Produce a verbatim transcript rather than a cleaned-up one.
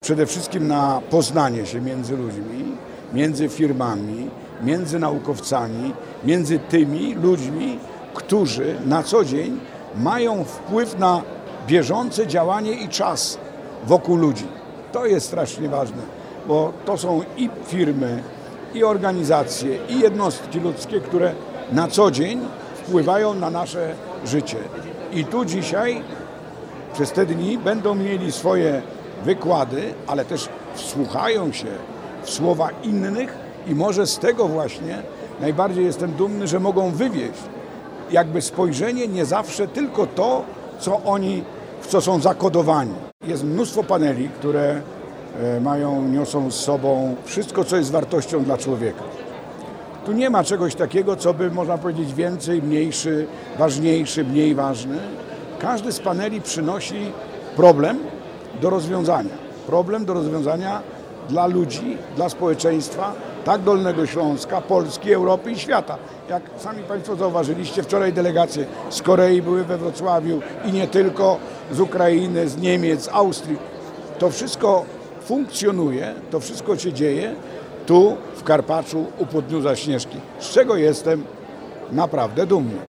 przede wszystkim na poznanie się między ludźmi, między firmami, między naukowcami, między tymi ludźmi, którzy na co dzień mają wpływ na bieżące działanie i czas wokół ludzi. To jest strasznie ważne, bo to są i firmy, i organizacje, i jednostki ludzkie, które na co dzień wpływają na nasze życie. I tu dzisiaj przez te dni będą mieli swoje wykłady, ale też wsłuchają się w słowa innych i może z tego właśnie najbardziej jestem dumny, że mogą wywieźć jakby spojrzenie nie zawsze tylko to, co oni, w co są zakodowani. Jest mnóstwo paneli, które mają, niosą z sobą wszystko, co jest wartością dla człowieka. Tu nie ma czegoś takiego, co by, można powiedzieć, więcej, mniejszy, ważniejszy, mniej ważny. Każdy z paneli przynosi problem do rozwiązania. Problem do rozwiązania dla ludzi, dla społeczeństwa, tak Dolnego Śląska, Polski, Europy i świata. Jak sami Państwo zauważyliście, wczoraj delegacje z Korei były we Wrocławiu i nie tylko, z Ukrainy, z Niemiec, z Austrii. To wszystko funkcjonuje, to wszystko się dzieje tu w Karpaczu u podnóża Śnieżki, z czego jestem naprawdę dumny.